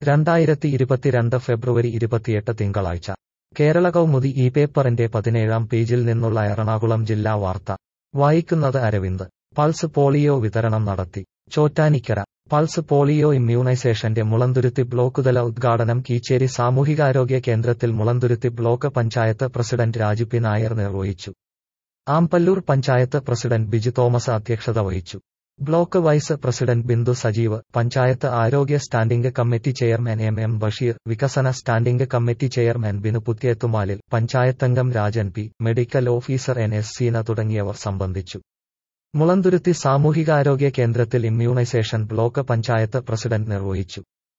2022 ഫെബ്രുവരി 28 തിങ്കളാഴ്ച കേരള കൗമുദി ഈ പേപ്പറിന്റെ 17-ാം പേജിൽ നിന്നുള്ള എറണാകുളം ജില്ലാ വാർത്ത വായിക്കുന്നത് അരവിന്ദ്. പൾസ് പോളിയോ വിതരണം നടത്തി. ചോറ്റാനിക്കര പൾസ് പോളിയോ ഇമ്മ്യൂണൈസേഷന്റെ മുളന്തുരുത്തി ബ്ലോക്കുതല ഉദ്ഘാടനം കീച്ചേരി സാമൂഹികാരോഗ്യ കേന്ദ്രത്തിൽ Mulanthuruthy block panchayat president Raju P Nair നിർവഹിച്ചു. ആമ്പല്ലൂർ പഞ്ചായത്ത് പ്രസിഡന്റ് ബിജു തോമസ് അധ്യക്ഷത വഹിച്ചു. Block vice president Bindu Sajeev, panchayat ആരോഗ്യ standing committee chairman M Basheer, വികസന standing committee chairman Binu Puthiyathumalil, പഞ്ചായത്തംഗം Rajan P, medical officer NS Seena തുടങ്ങിയവർ സംബന്ധിച്ചു. മുളന്തുരുത്തി സാമൂഹികാരോഗ്യ കേന്ദ്രത്തിൽ ഇമ്മ്യൂണൈസേഷൻ ബ്ലോക്ക് പഞ്ചായത്ത് പ്രസിഡന്റ് നിർവഹിച്ചു.